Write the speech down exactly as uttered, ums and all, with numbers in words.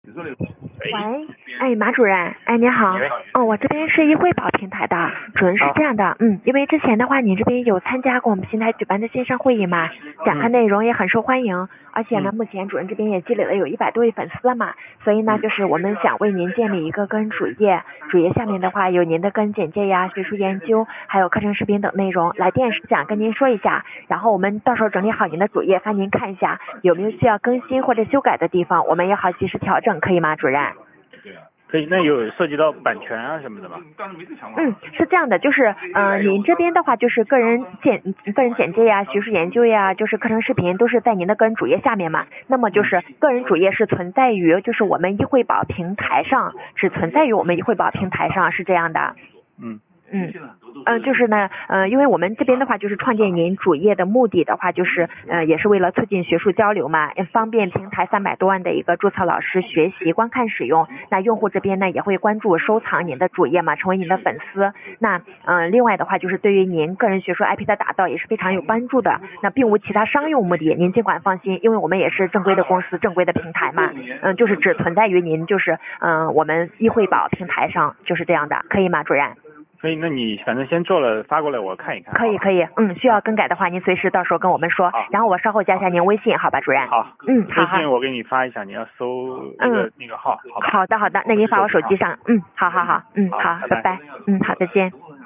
喂，哎，马主任，哎，你好，哦，我这边是易惠宝平台的，主任是这样的，嗯，因为之前的话，你这边有参加过我们平台举办的线上会议嘛，讲课内容也很受欢迎，而且呢，目前主任这边也积累了有一百多位粉丝了嘛，所以呢，就是我们想为您建立一个个人主页，主页下面的话有您的个人简介呀、学术研究，还有课程视频等内容，来电是想跟您说一下，然后我们到时候整理好您的主页，发您看一下有没有需要更新或者修改的地方，我们也好及时调整，可以吗，主任？ 可以，那有涉及到版权啊什么的吗？ 嗯，是这样的，就是呃，您这边的话就是个人简个人简介呀、学术研究呀，就是课程视频都是在您的个人主页下面嘛。那么就是个人主页是存在于就是我们易惠宝平台上，是存在于我们易惠宝平台上，是这样的。 嗯。 嗯，嗯，就是呢，呃，因为我们这边的话，就是创建您主页的目的的话，就是呃，也是为了促进学术交流嘛，也方便平台三百多万的一个注册老师学习、观看、使用。那用户这边呢，也会关注、收藏您的主页嘛，成为您的粉丝。那嗯、呃，另外的话，就是对于您个人学术 I P 的打造也是非常有帮助的。那并无其他商用目的，您尽管放心，因为我们也是正规的公司、正规的平台嘛，嗯，就是只存在于您就是嗯、呃，我们易惠宝平台上，就是这样的，可以吗，主任？ 可以，那你反正先做了发过来我看一看。 可以可以，嗯，需要更改的话您随时到时候跟我们说，然后我稍后加一下您微信，好吧，主任？ 好， 嗯，好好。 微信我给你发一下，你要搜那个、嗯、那个号，好吧？ 好的好的，那您发我手机上，嗯，好好好，嗯好，拜拜，嗯好，再见。